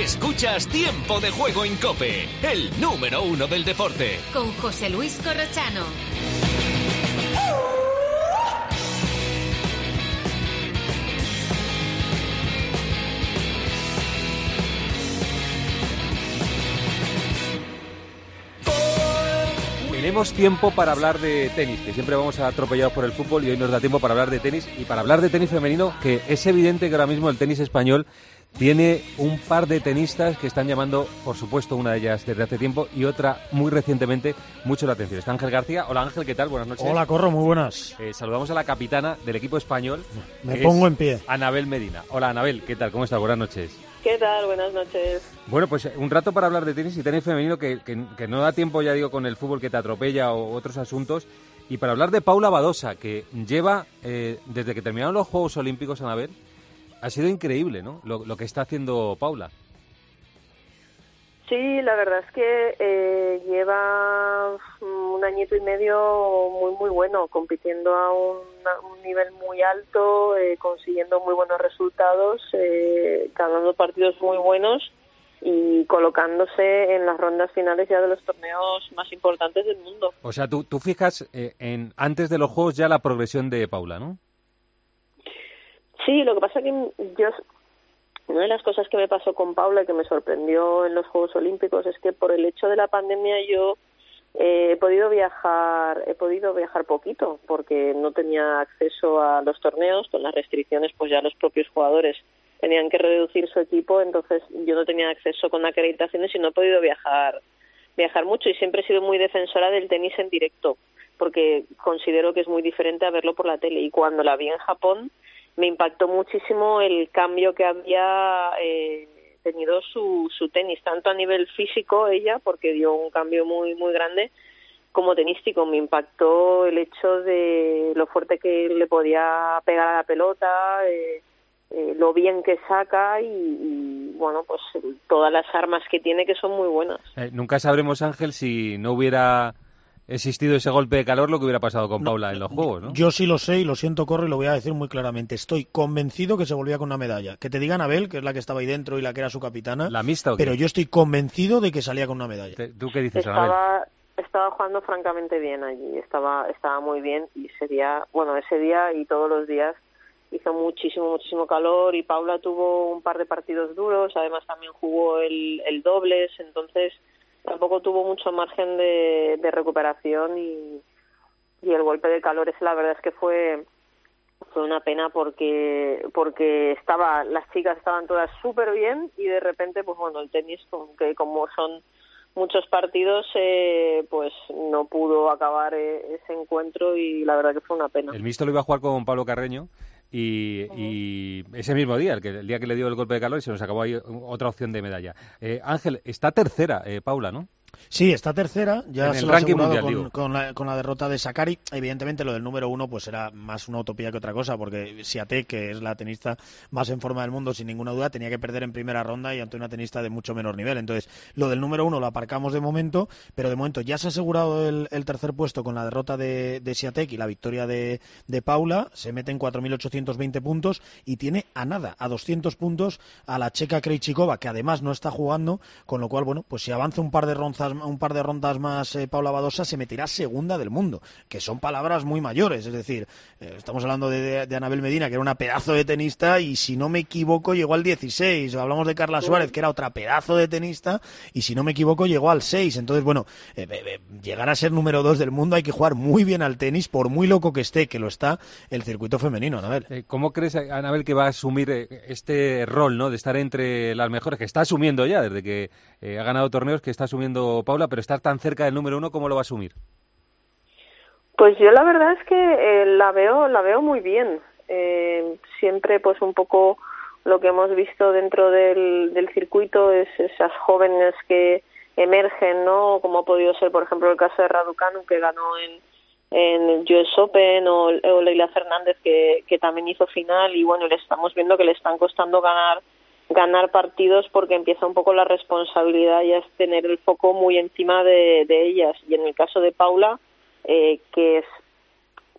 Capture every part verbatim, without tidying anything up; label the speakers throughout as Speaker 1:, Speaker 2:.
Speaker 1: Escuchas Tiempo de Juego en COPE, el número uno del deporte.
Speaker 2: Con José Luis Corrochano.
Speaker 3: Tenemos tiempo para hablar de tenis, que siempre vamos atropellados por el fútbol y hoy nos da tiempo para hablar de tenis y para hablar de tenis femenino, que es evidente que ahora mismo el tenis español tiene un par de tenistas que están llamando, por supuesto, una de ellas desde hace tiempo y otra muy recientemente, mucho la atención. Está Ángel García. Hola Ángel, ¿qué tal? Buenas noches.
Speaker 4: Hola Corro, muy buenas.
Speaker 3: Eh, saludamos a la capitana del equipo español.
Speaker 4: Me pongo en pie.
Speaker 3: Anabel Medina. Hola Anabel, ¿qué tal? ¿Cómo estás? Buenas noches.
Speaker 5: ¿Qué tal? Buenas noches.
Speaker 3: Bueno, pues un rato para hablar de tenis y tenis femenino que, que, que no da tiempo, ya digo, con el fútbol que te atropella o otros asuntos. Y para hablar de Paula Badosa, que lleva, eh, desde que terminaron los Juegos Olímpicos, Anabel, ha sido increíble, ¿no? Lo, lo que está haciendo Paula.
Speaker 5: Sí, la verdad es que eh, lleva un añito y medio muy, muy bueno, compitiendo a un, a un nivel muy alto, eh, consiguiendo muy buenos resultados, eh, ganando partidos muy buenos y colocándose en las rondas finales ya de los torneos más importantes del mundo.
Speaker 3: O sea, tú, tú fijas eh, en antes de los Juegos ya la progresión de Paula, ¿no? Sí,
Speaker 5: lo que pasa es que yo... Una de las cosas que me pasó con Paula y que me sorprendió en los Juegos Olímpicos es que por el hecho de la pandemia yo eh, he podido viajar, he podido viajar poquito porque no tenía acceso a los torneos, con las restricciones pues ya los propios jugadores tenían que reducir su equipo, entonces yo no tenía acceso con acreditaciones y no he podido viajar viajar mucho y siempre he sido muy defensora del tenis en directo porque considero que es muy diferente a verlo por la tele y cuando la vi en Japón me impactó muchísimo el cambio que había eh, tenido su, su tenis, tanto a nivel físico ella, porque dio un cambio muy muy grande, como tenístico. Me impactó el hecho de lo fuerte que le podía pegar a la pelota, eh, eh, lo bien que saca y, y, bueno, pues todas las armas que tiene que son muy buenas.
Speaker 3: Eh, nunca sabremos, Ángel, si no hubiera existido ese golpe de calor, lo que hubiera pasado con Paula no, en los Juegos, ¿no?
Speaker 4: Yo sí lo sé y lo siento, Corre, y lo voy a decir muy claramente. Estoy convencido que se volvía con una medalla. Que te diga Anabel, que es la que estaba ahí dentro y la que era su capitana.
Speaker 3: ¿La mixta o qué?
Speaker 4: Pero yo estoy convencido de que salía con una medalla.
Speaker 3: ¿Tú qué dices,
Speaker 5: estaba,
Speaker 3: Anabel?
Speaker 5: Estaba jugando francamente bien allí, estaba, estaba muy bien y ese día, bueno, ese día y todos los días hizo muchísimo, muchísimo calor y Paula tuvo un par de partidos duros, además también jugó el, el dobles, entonces tampoco tuvo mucho margen de, de recuperación y, y el golpe de calor ese la verdad es que fue fue una pena porque porque estaba las chicas estaban todas súper bien y de repente pues bueno el tenis que como son muchos partidos eh, pues no pudo acabar eh, ese encuentro y la verdad que fue una pena.
Speaker 3: El mixto lo iba a jugar con Pablo Carreño y, uh-huh. y ese mismo día, el, que, el día que le dio el golpe de calor y se nos acabó ahí otra opción de medalla. Eh, Ángel, está tercera, eh, Paula, ¿no?
Speaker 4: Sí, está tercera, ya
Speaker 3: en
Speaker 4: se
Speaker 3: el
Speaker 4: lo ha
Speaker 3: ranking
Speaker 4: asegurado
Speaker 3: mundial,
Speaker 4: con, con, la, con la derrota de Sakkari. Evidentemente lo del número uno pues era más una utopía que otra cosa, porque Swiatek, que es la tenista más en forma del mundo, sin ninguna duda, tenía que perder en primera ronda y ante una tenista de mucho menor nivel. Entonces, lo del número uno lo aparcamos de momento, pero de momento ya se ha asegurado el, el tercer puesto con la derrota de, de Swiatek y la victoria de, de Paula. Se mete en cuatro mil ochocientos veinte puntos y tiene a nada, a doscientos puntos, a la checa Krejcikova, que además no está jugando, con lo cual, bueno, pues si avanza un par de rondas, un par de rondas más eh, Paula Badosa, se meterá segunda del mundo, que son palabras muy mayores, es decir, eh, estamos hablando de, de, de Anabel Medina, que era una pedazo de tenista, y si no me equivoco llegó al dieciséis, hablamos de Carla Suárez, que era otra pedazo de tenista, y si no me equivoco llegó al seis, entonces bueno, eh, eh, llegar a ser número dos del mundo hay que jugar muy bien al tenis, por muy loco que esté, que lo está, el circuito femenino, Anabel.
Speaker 3: Eh, ¿Cómo crees, Anabel, que va a asumir eh, este rol, ¿no?, de estar entre las mejores, que está asumiendo ya, desde que eh, ha ganado torneos, que está asumiendo Paula, pero estar tan cerca del número uno, ¿cómo lo va a asumir?
Speaker 5: Pues yo la verdad es que eh, la veo la veo muy bien. Eh, siempre pues un poco lo que hemos visto dentro del, del circuito es esas jóvenes que emergen, ¿no? Como ha podido ser, por ejemplo, el caso de Raducanu, que ganó en, en el U S Open, o, o Leila Fernández, que, que también hizo final, y bueno, le estamos viendo que le están costando ganar ganar partidos porque empieza un poco la responsabilidad ya es tener el foco muy encima de, de ellas. Y en el caso de Paula, eh, que es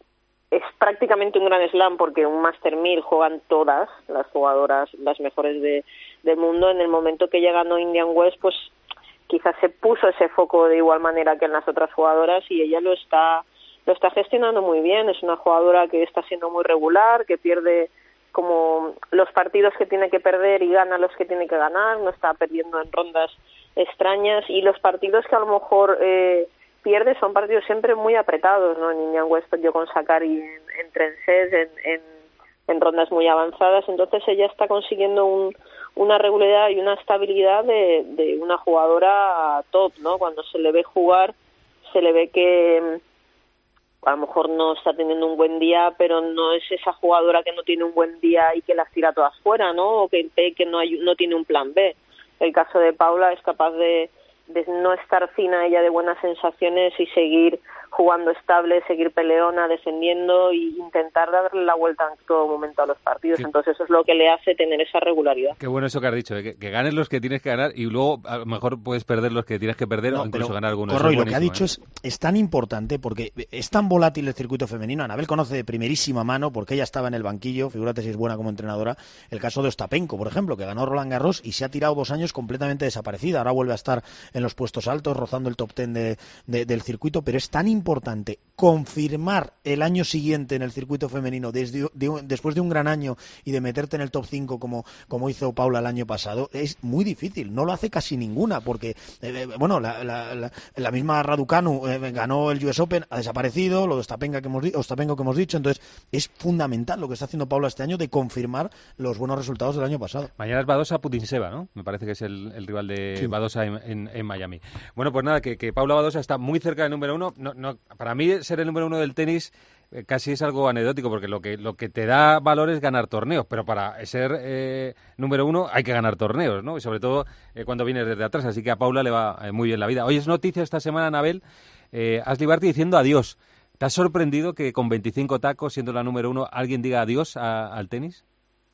Speaker 5: es prácticamente un Grand Slam porque un Master mil juegan todas las jugadoras, las mejores de, del mundo. En el momento que ella ganó Indian Wells, pues quizás se puso ese foco de igual manera que en las otras jugadoras y ella lo está lo está gestionando muy bien. Es una jugadora que está siendo muy regular, que pierde como los partidos que tiene que perder y gana los que tiene que ganar, no está perdiendo en rondas extrañas, y los partidos que a lo mejor eh, pierde son partidos siempre muy apretados, ¿no? En Indian Wells perdió con Sakkari en, en tres sets, en, en, en rondas muy avanzadas. Entonces ella está consiguiendo un, una regularidad y una estabilidad de, de una jugadora top, ¿no? Cuando se le ve jugar, se le ve que a lo mejor no está teniendo un buen día, pero no es esa jugadora que no tiene un buen día y que las tira todas fuera, ¿no? O que, que no, hay, no tiene un plan B. El caso de Paula es capaz de, de no estar fina ella de buenas sensaciones y seguir jugando estable, seguir peleona, defendiendo e intentar darle la vuelta en todo momento a los partidos. Qué, Entonces eso es lo que le hace tener esa regularidad.
Speaker 3: Qué bueno eso que has dicho, ¿eh? que, que ganes los que tienes que ganar y luego a lo mejor puedes perder los que tienes que perder no, o incluso ganar algunos.
Speaker 4: Corro, y lo que ha dicho ¿eh? es, es tan importante porque es tan volátil el circuito femenino. Anabel conoce de primerísima mano porque ella estaba en el banquillo, figúrate si es buena como entrenadora, el caso de Ostapenko, por ejemplo, que ganó Roland Garros y se ha tirado dos años completamente desaparecida. Ahora vuelve a estar en los puestos altos, rozando el top ten de, de, del circuito, pero es tan importante confirmar el año siguiente en el circuito femenino desde, de, después de un gran año y de meterte en el top cinco como, como hizo Paula el año pasado, es muy difícil, no lo hace casi ninguna porque, eh, bueno, la, la, la, la misma Raducanu eh, ganó el U S Open, ha desaparecido, lo de Ostapenko que, hemos, Ostapenko que hemos dicho, entonces es fundamental lo que está haciendo Paula este año de confirmar los buenos resultados del año pasado.
Speaker 3: Mañana es Badosa Putinseva, ¿no? Me parece que es el, el rival de sí. Badosa en, en, en Miami. Bueno, pues nada, que, que Paula Badosa está muy cerca del número uno. No, no, para mí ser el número uno del tenis eh, casi es algo anecdótico, porque lo que lo que te da valor es ganar torneos, pero para ser eh, número uno hay que ganar torneos, ¿no? Y sobre todo eh, cuando vienes desde atrás, así que a Paula le va eh, muy bien la vida. Hoy es noticia esta semana, Anabel, eh, Ashley Barty diciendo adiós. ¿Te has sorprendido que con veinticinco tacos, siendo la número uno, alguien diga adiós a, al tenis?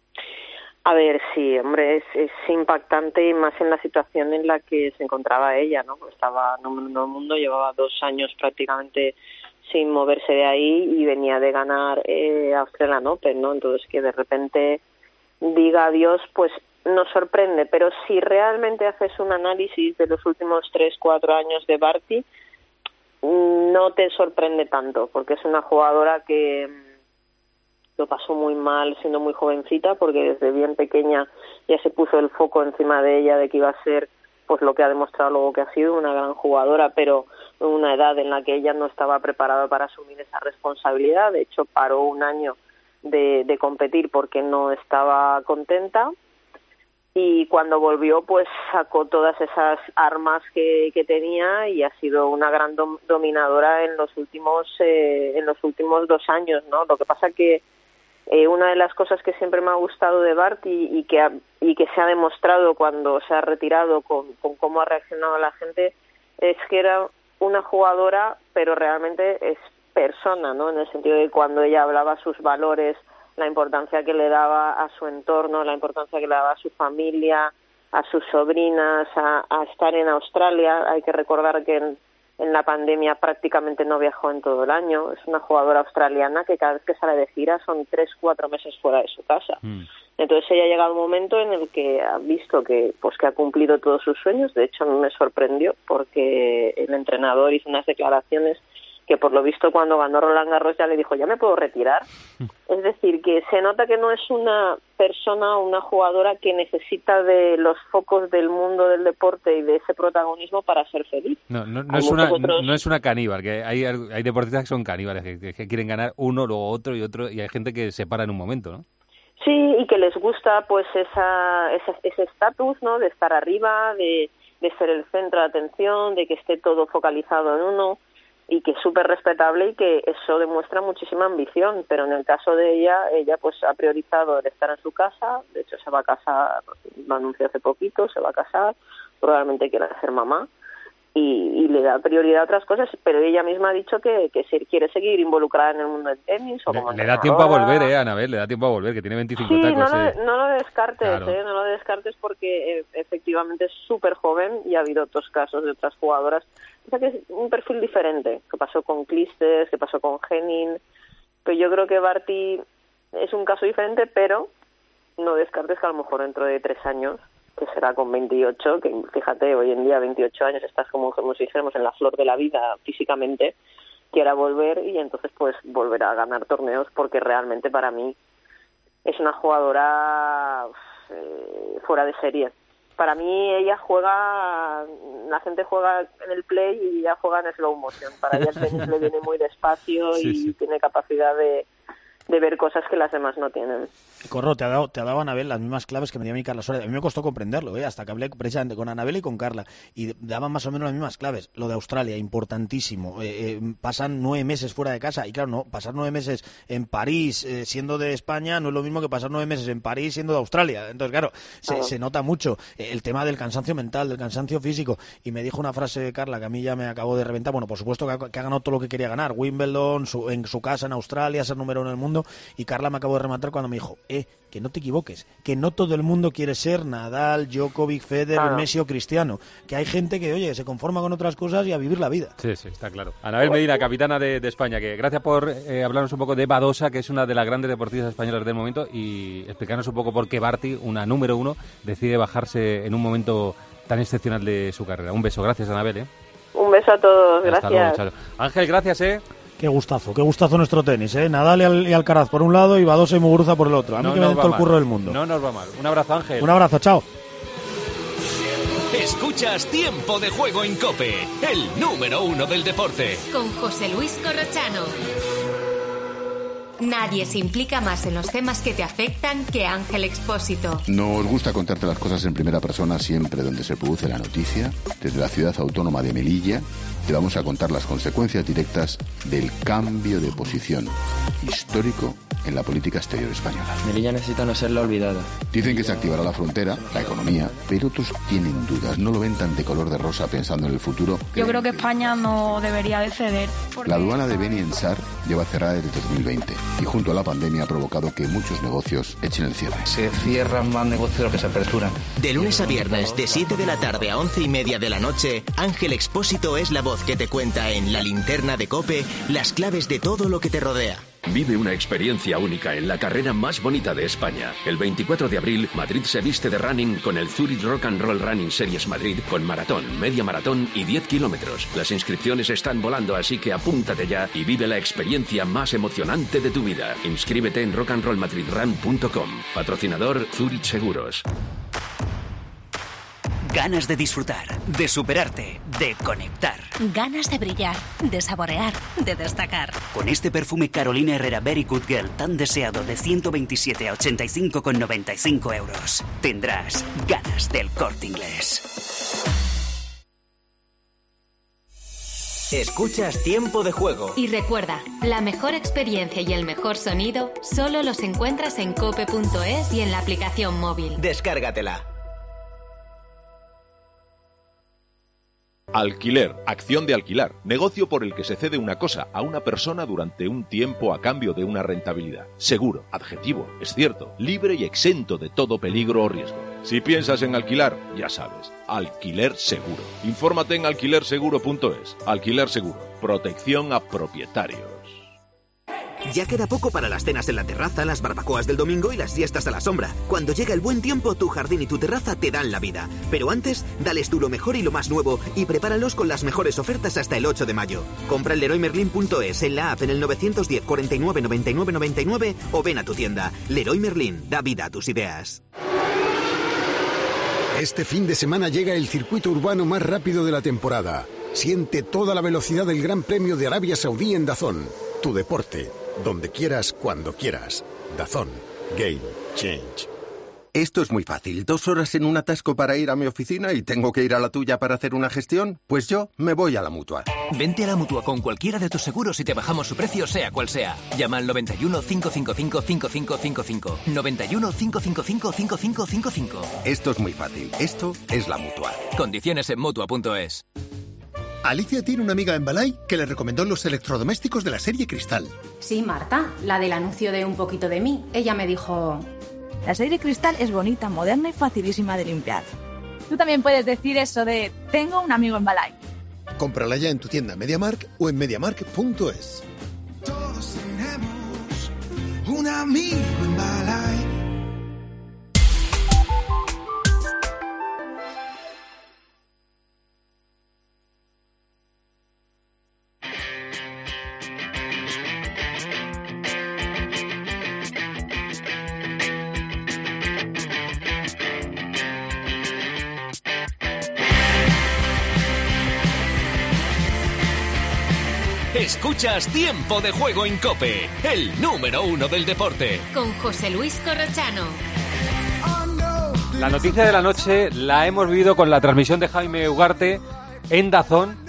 Speaker 5: A ver, sí, hombre, es, es impactante y más en la situación en la que se encontraba ella, ¿no? Estaba número uno del mundo, llevaba dos años prácticamente sin moverse de ahí y venía de ganar eh, Australian Open, ¿no? Entonces que de repente diga adiós, pues nos sorprende, pero si realmente haces un análisis de los últimos tres, cuatro años de Barty, no te sorprende tanto, porque es una jugadora que lo pasó muy mal siendo muy jovencita, porque desde bien pequeña ya se puso el foco encima de ella de que iba a ser pues lo que ha demostrado luego que ha sido una gran jugadora, pero en una edad en la que ella no estaba preparada para asumir esa responsabilidad. De hecho, paró un año de, de competir porque no estaba contenta, y cuando volvió pues sacó todas esas armas que, que tenía y ha sido una gran dom- dominadora en los últimos eh, en los últimos dos años, ¿no? Lo que pasa que Eh, una de las cosas que siempre me ha gustado de Barty y, y que ha, y que se ha demostrado cuando se ha retirado con, con cómo ha reaccionado la gente es que era una jugadora, pero realmente es persona, ¿no? En el sentido de cuando ella hablaba sus valores, la importancia que le daba a su entorno, la importancia que le daba a su familia, a sus sobrinas, a, a estar en Australia. Hay que recordar que en En la pandemia prácticamente no viajó en todo el año. Es una jugadora australiana que cada vez que sale de gira son tres, cuatro meses fuera de su casa. Mm. Entonces ella ha llegado un momento en el que ha visto que pues que ha cumplido todos sus sueños. De hecho, me sorprendió porque el entrenador hizo unas declaraciones que por lo visto cuando ganó Roland Garros ya le dijo, ya me puedo retirar. Es decir, que se nota que no es una persona o una jugadora que necesita de los focos del mundo del deporte y de ese protagonismo para ser feliz.
Speaker 3: No, no, no, es, una, otros... no es una caníbal, que hay, hay deportistas que son caníbales, que, que quieren ganar uno, luego otro y otro, y hay gente que se para en un momento, ¿no?
Speaker 5: Sí, y que les gusta pues esa, esa ese estatus, ¿no? De estar arriba, de, de ser el centro de atención, de que esté todo focalizado en uno, y que es súper respetable y que eso demuestra muchísima ambición, pero en el caso de ella, ella pues ha priorizado el estar en su casa. De hecho se va a casar, lo anunció hace poquito, se va a casar, probablemente quiera ser mamá, y, y le da prioridad a otras cosas, pero ella misma ha dicho que, que si quiere seguir involucrada en el mundo del tenis. O
Speaker 3: le,
Speaker 5: como
Speaker 3: le da tiempo a volver, eh, Anabel, le da tiempo a volver, que tiene veinticinco
Speaker 5: sí,
Speaker 3: tacos.
Speaker 5: No,
Speaker 3: eh.
Speaker 5: lo, no lo descartes,
Speaker 3: claro.
Speaker 5: eh, no lo descartes porque eh, efectivamente es súper joven y ha habido otros casos de otras jugadoras. O sea que es un perfil diferente, que pasó con Clijsters, que pasó con Henin, Pero yo creo que Barty es un caso diferente, pero no descartes que a lo mejor dentro de tres años, que será con veintiocho, que fíjate, hoy en día veintiocho años estás como, como si dijéramos en la flor de la vida físicamente, quiera volver y entonces pues volverá a ganar torneos, porque realmente para mí es una jugadora eh, fuera de serie. Para mí ella juega, la gente juega en el play y ella juega en slow motion. Para ella el tenis le viene muy despacio sí, y sí. tiene capacidad de, de ver cosas que las demás no tienen.
Speaker 4: Corro, te ha dado, te ha dado Anabel las mismas claves que me dio a mí Carla Soria. A mí me costó comprenderlo, ¿eh? Hasta que hablé precisamente con Anabel y con Carla. Y daban más o menos las mismas claves. Lo de Australia, importantísimo. Eh, eh, pasan nueve meses fuera de casa. Y claro, no, pasar nueve meses en París eh, siendo de España no es lo mismo que pasar nueve meses en París siendo de Australia. Entonces, claro, se, oh. se nota mucho eh, el tema del cansancio mental, del cansancio físico. Y me dijo una frase, Carla, que a mí ya me acabó de reventar. Bueno, por supuesto que ha, que ha ganado todo lo que quería ganar. Wimbledon, su, en su casa en Australia, ser número uno en el mundo. Y Carla me acabó de rematar cuando me dijo, eh, que no te equivoques, que no todo el mundo quiere ser Nadal, Djokovic, Federer, ah. Messi o Cristiano, que hay gente que, oye, se conforma con otras cosas y a vivir la vida.
Speaker 3: Sí, sí, está claro. Anabel Medina, capitana de, de España, que gracias por eh, hablarnos un poco de Badosa, que es una de las grandes deportistas españolas del momento, y explicarnos un poco por qué Barty, una número uno, decide bajarse en un momento tan excepcional de su carrera. Un beso, gracias Anabel. ¿eh?
Speaker 5: Un beso a todos,
Speaker 3: Hasta
Speaker 5: gracias.
Speaker 3: Luego, Ángel, gracias, ¿eh?
Speaker 4: Qué gustazo, qué gustazo nuestro tenis, ¿eh? Nadal y, Al- y Alcaraz por un lado y Badosa y Muguruza por el otro. A mí no que me den todo el curro del mundo.
Speaker 3: No nos va mal. Un abrazo, Ángel.
Speaker 4: Un abrazo, chao.
Speaker 1: Escuchas Tiempo de Juego en COPE, el número uno del deporte.
Speaker 2: Con José Luis Corrochano. Nadie se implica más en los temas que te afectan que Ángel Expósito.
Speaker 6: Nos gusta contarte las cosas en primera persona siempre donde se produce la noticia. Desde la ciudad autónoma de Melilla te vamos a contar las consecuencias directas del cambio de posición histórico en la política exterior española.
Speaker 7: Melilla necesita no ser la olvidada.
Speaker 6: Dicen que se activará la frontera, la economía, pero otros tienen dudas, no lo ven tan de color de rosa pensando en el futuro.
Speaker 8: Yo creo que España no debería de ceder. Porque...
Speaker 6: La aduana de Beni en Sar lleva cerrada desde dos mil veinte y junto a la pandemia ha provocado que muchos negocios echen el cierre.
Speaker 7: Se cierran más negocios de los que se aperturan.
Speaker 9: De lunes a viernes, de siete de la tarde a once y media de la noche, Ángel Expósito es la voz que te cuenta en La Linterna de COPE las claves de todo lo que te rodea.
Speaker 10: Vive una experiencia única en la carrera más bonita de España. El veinticuatro de abril, Madrid se viste de running con el Zurich Rock and Roll Running Series Madrid con maratón, media maratón y diez kilómetros. Las inscripciones están volando, así que apúntate ya y vive la experiencia más emocionante de tu vida. Inscríbete en rock and roll madrid run punto com. Patrocinador Zurich Seguros.
Speaker 11: Ganas de disfrutar, de superarte, de conectar.
Speaker 12: Ganas de brillar, de saborear, de destacar.
Speaker 11: Con este perfume Carolina Herrera Very Good Girl tan deseado de ciento veintisiete a ochenta y cinco con noventa y cinco euros, tendrás ganas del Corte Inglés.
Speaker 9: Escuchas Tiempo de Juego.
Speaker 2: Y recuerda, la mejor experiencia y el mejor sonido solo los encuentras en cope punto es y en la aplicación móvil.
Speaker 9: Descárgatela.
Speaker 13: Alquiler, acción de alquilar, negocio por el que se cede una cosa a una persona durante un tiempo a cambio de una rentabilidad. Seguro, adjetivo, es cierto, libre y exento de todo peligro o riesgo. Si piensas en alquilar, ya sabes, Alquiler Seguro. Infórmate en alquiler seguro punto es. Alquiler Seguro, protección a propietarios.
Speaker 9: Ya queda poco para las cenas en la terraza, las barbacoas del domingo y las siestas a la sombra. Cuando llega el buen tiempo, tu jardín y tu terraza te dan la vida. Pero antes, dales tú lo mejor y lo más nuevo y prepáralos con las mejores ofertas hasta el ocho de mayo. Compra en leroy merlin punto es, en la app, en el nueve uno cero, cuarenta y nueve, noventa y nueve, noventa y nueve o ven a tu tienda. Leroy Merlin, da vida a tus ideas.
Speaker 14: Este fin de semana llega el circuito urbano más rápido de la temporada. Siente toda la velocidad del Gran Premio de Arabia Saudí en DAZN. Tu deporte. Donde quieras, cuando quieras. DAZN. Game Change.
Speaker 15: Esto es muy fácil. ¿Dos horas en un atasco para ir a mi oficina y tengo que ir a la tuya para hacer una gestión? Pues yo me voy a la Mutua.
Speaker 16: Vente a la Mutua con cualquiera de tus seguros y te bajamos su precio sea cual sea. Llama al noventa y uno, cinco cinco cinco, cinco cinco cinco cinco. noventa y uno, cinco cinco cinco, cinco cinco cinco cinco.
Speaker 15: Esto es muy fácil. Esto es la Mutua.
Speaker 16: Condiciones en Mutua punto es.
Speaker 17: Alicia tiene una amiga en Balay que le recomendó los electrodomésticos de la serie Cristal.
Speaker 18: Sí, Marta, la del anuncio de Un Poquito de Mí. Ella me dijo...
Speaker 19: La serie Cristal es bonita, moderna y facilísima de limpiar. Tú también puedes decir eso de tengo un amigo en Balay.
Speaker 17: Cómprala ya en tu tienda MediaMarkt o en mediamarkt punto es.
Speaker 20: un amigo en Balay.
Speaker 1: Escuchas Tiempo de Juego en COPE, el número uno del deporte.
Speaker 2: Con José Luis Corrochano.
Speaker 3: La noticia de la noche la hemos vivido con la transmisión de Jaime Ugarte en DAZN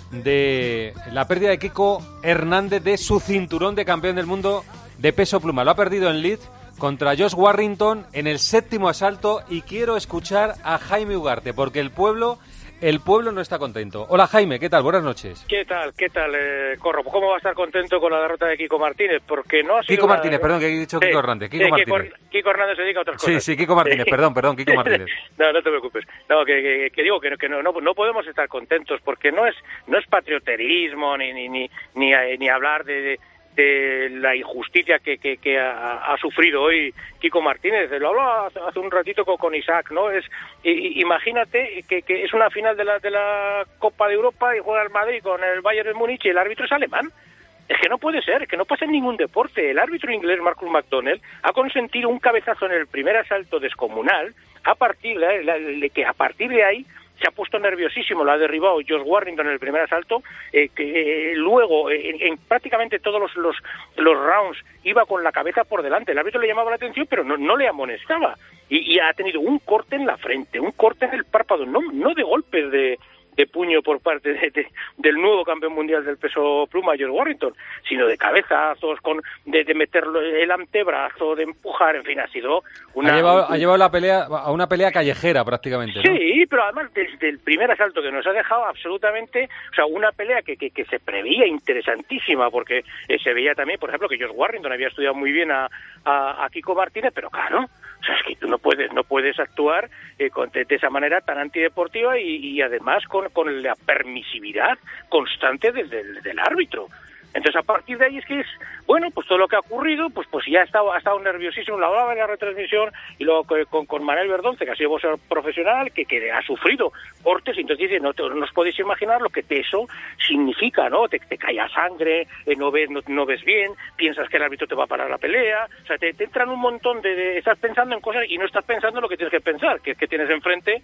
Speaker 3: de la pérdida de Kiko Hernández de su cinturón de campeón del mundo de peso pluma. Lo ha perdido en Leeds contra Josh Warrington en el séptimo asalto y quiero escuchar a Jaime Ugarte porque el pueblo... El pueblo no está contento. Hola Jaime, ¿qué tal? Buenas noches.
Speaker 21: ¿Qué tal? ¿Qué tal, eh, Corro? ¿Cómo va a estar contento con la derrota de Kiko Martínez? Porque no ha sido
Speaker 3: Kiko
Speaker 21: una...
Speaker 3: Martínez, perdón, que he dicho Kiko sí, Hernández. Kiko,
Speaker 21: sí,
Speaker 3: Martínez.
Speaker 21: Kiko, Kiko Hernández se dedica a otras cosas.
Speaker 3: Sí, sí, Kiko Martínez, perdón, perdón, Kiko Martínez.
Speaker 21: No, no te preocupes. No, que, que, que digo que, que no, no, no podemos estar contentos porque no es no es patrioterismo ni ni ni ni, ni hablar de... de de la injusticia que, que, que ha, ha sufrido hoy Kiko Martínez. Lo hablaba hace un ratito con, con Isaac, ¿no? Es i, imagínate que, que es una final de la de la Copa de Europa y juega el Madrid con el Bayern de Múnich y el árbitro es alemán. Es que no puede ser, es que no pasa en ningún deporte. El árbitro inglés, Marcus McDonnell, ha consentido un cabezazo en el primer asalto descomunal, a partir de, de que a partir de ahí se ha puesto nerviosísimo, lo ha derribado Josh Warrington en el primer asalto, eh, que eh, luego en, en prácticamente todos los, los los rounds iba con la cabeza por delante, el árbitro le llamaba la atención pero no, no le amonestaba y, y ha tenido un corte en la frente, un corte en el párpado, no, no de golpes de de puño por parte de, de, del nuevo campeón mundial del peso pluma, Josh Warrington, sino de cabezazos, con de, de meterlo el antebrazo, de empujar, en fin, ha sido una...
Speaker 3: Ha llevado, ha llevado la pelea a una pelea callejera prácticamente, ¿no?
Speaker 21: Sí, pero además desde el primer asalto que nos ha dejado absolutamente, o sea, una pelea que, que, que se preveía interesantísima, porque eh, se veía también, por ejemplo, que Josh Warrington había estudiado muy bien a, a, a Kiko Martínez, pero claro, o sea, es que tú no puedes, no puedes actuar eh, con, de, de esa manera tan antideportiva y, y además con con la permisividad constante del, del, del árbitro. Entonces, a partir de ahí es que es, bueno, pues todo lo que ha ocurrido, pues pues ya ha estado, ha estado nerviosísimo, lo hablaba en la retransmisión, y luego con, con Manuel Verdonce, que ha sido boxeador profesional, que, que ha sufrido cortes, y entonces dice, no, te, no os podéis imaginar lo que eso significa, ¿no? Te, te cae a sangre, eh, no ves no, no ves bien, piensas que el árbitro te va a parar la pelea, o sea, te, te entran un montón de, de... Estás pensando en cosas y no estás pensando en lo que tienes que pensar, que es que tienes enfrente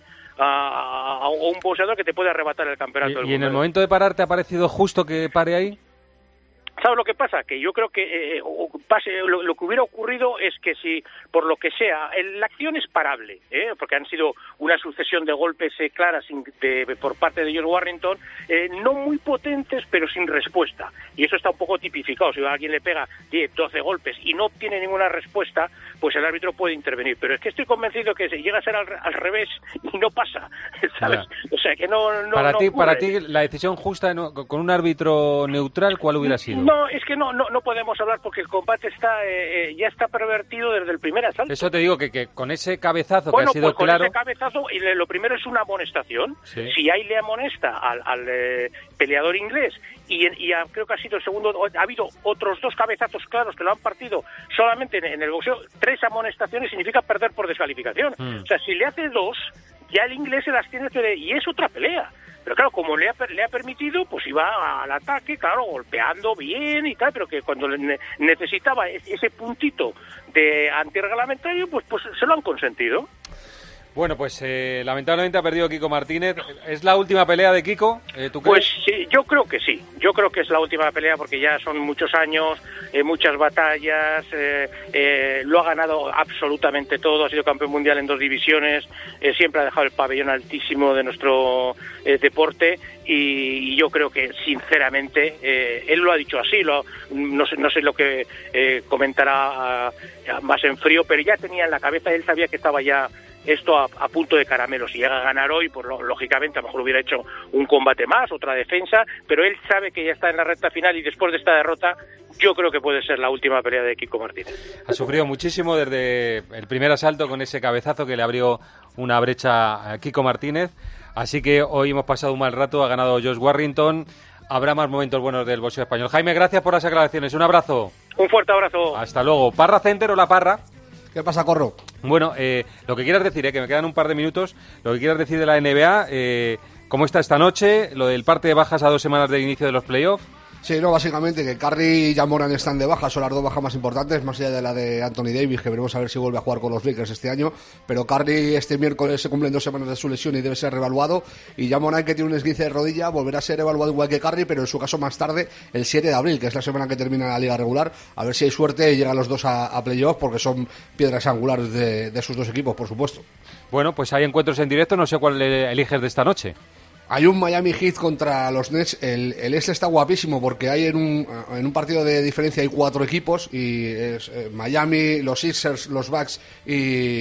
Speaker 21: a, a un boxeador que te puede arrebatar el campeonato
Speaker 3: ¿Y,
Speaker 21: del
Speaker 3: y
Speaker 21: mundo?
Speaker 3: en el momento de parar te ha parecido justo que pare ahí?
Speaker 21: ¿Sabes lo que pasa? Que yo creo que eh, pase, lo, lo que hubiera ocurrido es que si, por lo que sea, el, la acción es parable, ¿eh? Porque han sido una sucesión de golpes eh, claras sin, de, por parte de Josh Warrington, eh, no muy potentes, pero sin respuesta. Y eso está un poco tipificado. Si a alguien le pega diez, doce golpes y no obtiene ninguna respuesta, pues el árbitro puede intervenir. Pero es que estoy convencido que si llega a ser al, al revés y no pasa, ¿sabes? Ya. O sea, que no, no,
Speaker 3: para
Speaker 21: no
Speaker 3: ti,
Speaker 21: ocurre.
Speaker 3: Para ti, la decisión justa no, con un árbitro neutral, ¿cuál hubiera sido?
Speaker 21: No, es que no, no, no podemos hablar porque el combate está eh, eh, ya está pervertido desde el primer asalto.
Speaker 3: Eso te digo, que, que con ese cabezazo
Speaker 21: bueno,
Speaker 3: que ha sido
Speaker 21: pues con
Speaker 3: claro...
Speaker 21: ese cabezazo, y lo primero es una amonestación. Sí. Si ahí le amonesta al, al eh, peleador inglés, y, y a, creo que ha sido el segundo, ha habido otros dos cabezazos claros que lo han partido solamente en, en el boxeo, tres amonestaciones significa perder por descalificación. Mm. O sea, si le hace dos, ya el inglés se las tiene que... y es otra pelea. Pero claro, como le ha, le ha permitido, pues iba al ataque, claro, golpeando bien y tal, pero que cuando ne- necesitaba ese puntito de antirreglamentario, pues, pues se lo han consentido.
Speaker 3: Bueno, pues eh, lamentablemente ha perdido Kiko Martínez. ¿Es la última pelea de Kiko? Eh, ¿tú crees?
Speaker 21: Pues sí, yo creo que sí. Yo creo que es la última pelea porque ya son muchos años, eh, muchas batallas, eh, eh, lo ha ganado absolutamente todo, ha sido campeón mundial en dos divisiones, eh, siempre ha dejado el pabellón altísimo de nuestro eh, deporte y, y yo creo que sinceramente, eh, él lo ha dicho así, lo, no, sé, no sé lo que eh, comentará uh, más en frío, pero ya tenía en la cabeza, él sabía que estaba ya esto a, a punto de caramelo. Si llega a ganar hoy, pues lo, lógicamente a lo mejor hubiera hecho un combate más, otra defensa, pero él sabe que ya está en la recta final y después de esta derrota yo creo que puede ser la última pelea de Kiko Martínez.
Speaker 3: Ha sufrido muchísimo desde el primer asalto con ese cabezazo que le abrió una brecha a Kiko Martínez, así que hoy hemos pasado un mal rato, ha ganado Josh Warrington. Habrá más momentos buenos del boxeo español. Jaime, gracias por las aclaraciones. Un abrazo.
Speaker 21: Un fuerte abrazo.
Speaker 3: Hasta luego. Parra Center o La Parra.
Speaker 5: ¿Qué pasa, Corro?
Speaker 3: Bueno, eh, lo que quieras decir, eh, que me quedan un par de minutos, lo que quieras decir de la N B A, eh, ¿cómo está esta noche? Lo del parte de bajas a dos semanas del inicio de los playoffs.
Speaker 5: Sí, no, básicamente que Curry y Jamoran están de baja, son las dos bajas más importantes, más allá de la de Anthony Davis, que veremos a ver si vuelve a jugar con los Lakers este año, pero Curry este miércoles se cumplen dos semanas de su lesión y debe ser reevaluado, y Jamoran, que tiene un esguince de rodilla, volverá a ser evaluado igual que Curry, pero en su caso más tarde, el siete de abril, que es la semana que termina la liga regular, a ver si hay suerte y llegan los dos a, a playoff, porque son piedras angulares de, de sus dos equipos, por supuesto.
Speaker 3: Bueno, pues hay encuentros en directo, no sé cuál eliges de esta noche.
Speaker 5: Hay un Miami Heat contra los Nets. El, el este está guapísimo porque hay en un, en un partido de diferencia hay cuatro equipos y es eh, Miami, los Sixers, los Bucks y,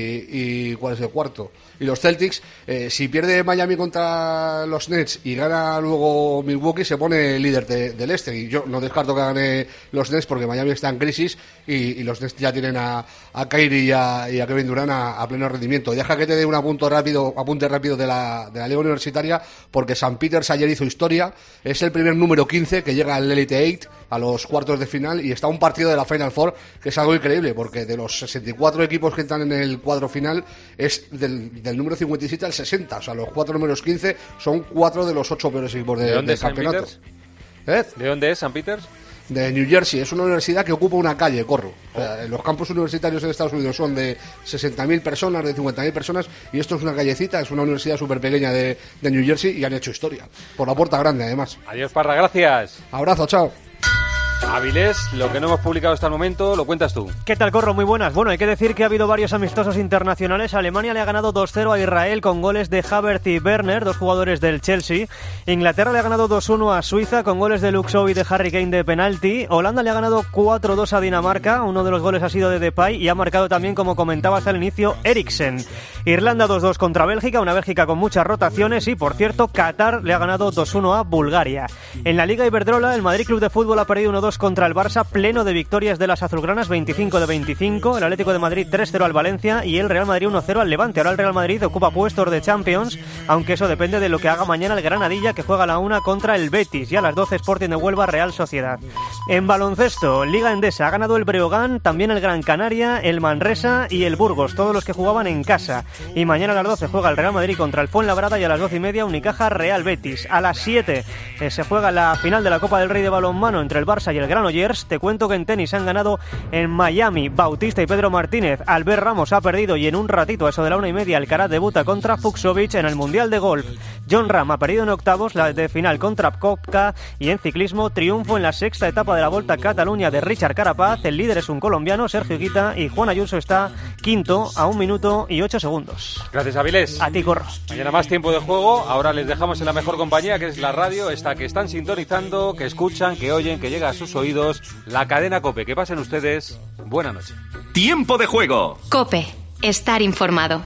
Speaker 5: y ¿cuál es el cuarto? Y los Celtics. Eh, si pierde Miami contra los Nets y gana luego Milwaukee, se pone líder de, del este. Y yo no descarto que gane los Nets porque Miami está en crisis y, y los Nets ya tienen a, a Kyrie y a, y a Kevin Durant a, a pleno rendimiento. Deja que te dé un apunte rápido, apunte rápido de la, de la liga universitaria, porque Saint Peters ayer hizo historia, es el primer número quince que llega al Elite ocho, a los cuartos de final, y está a un partido de la Final Four, que es algo increíble, porque de los sesenta y cuatro equipos que están en el cuadro final, es del, del número cincuenta y siete al sesenta, o sea, los cuatro números quince son cuatro de los ocho peores equipos de,
Speaker 3: ¿De dónde
Speaker 5: del
Speaker 3: es Saint
Speaker 5: campeonato.
Speaker 3: ¿Eh? ¿De dónde es Saint Peters?
Speaker 5: De New Jersey. Es una universidad que ocupa una calle, Corro. O sea, los campus universitarios en Estados Unidos son de sesenta mil personas, de cincuenta mil personas, y esto es una callecita, es una universidad súper pequeña de, de New Jersey, y han hecho historia. Por la puerta grande, además.
Speaker 3: Adiós, Parra, gracias.
Speaker 5: Abrazo, chao.
Speaker 3: Avilés, lo que no hemos publicado hasta el momento, lo cuentas tú.
Speaker 22: ¿Qué tal, Corro? Muy buenas. Bueno, hay que decir que ha habido varios amistosos internacionales. Alemania le ha ganado dos cero a Israel con goles de Havertz y Werner, dos jugadores del Chelsea. Inglaterra le ha ganado dos uno a Suiza con goles de Luke Shaw y de Harry Kane de penalti. Holanda le ha ganado cuatro dos a Dinamarca. Uno de los goles ha sido de Depay y ha marcado también, como comentaba hasta el inicio, Eriksen. Irlanda dos dos contra Bélgica, una Bélgica con muchas rotaciones, y, por cierto, Qatar le ha ganado dos uno a Bulgaria. En la Liga Iberdrola, el Madrid Club de Fútbol ha perdido uno dos contra el Barça, pleno de victorias de las azulgranas, veinticinco de veinticinco. El Atlético de Madrid tres cero al Valencia y el Real Madrid uno cero al Levante. Ahora el Real Madrid ocupa puestos de Champions, aunque eso depende de lo que haga mañana el Granadilla, que juega a la una contra el Betis, y a las doce Sporting de Huelva, Real Sociedad. En baloncesto, Liga Endesa, ha ganado el Breogán, también el Gran Canaria, el Manresa y el Burgos, todos los que jugaban en casa. Y mañana a las doce juega el Real Madrid contra el Fuenlabrada, y a las doce y media Unicaja Real Betis. A las siete eh, se juega la final de la Copa del Rey de balonmano entre el Barça y el Granollers. Te cuento que en tenis han ganado en Miami Bautista y Pedro Martínez. Albert Ramos ha perdido, y en un ratito, a eso de la una y media, Alcaraz debuta contra Fucsovic en el Mundial de Golf. John Ram ha perdido en octavos la de final contra Kopka, y en ciclismo, triunfo en la sexta etapa de la Volta a Cataluña de Richard Carapaz. El líder es un colombiano, Sergio Higuita, y Juan Ayuso está quinto a un minuto y ocho segundos.
Speaker 3: Gracias, Avilés.
Speaker 22: A ti, Corro.
Speaker 3: Mañana más tiempo de juego. Ahora les dejamos en la mejor compañía, que es la radio, esta que están sintonizando, que escuchan, que oyen, que llega a sus oídos, la cadena COPE. Que pasen ustedes buena noche.
Speaker 1: Tiempo de juego.
Speaker 2: COPE. Estar informado.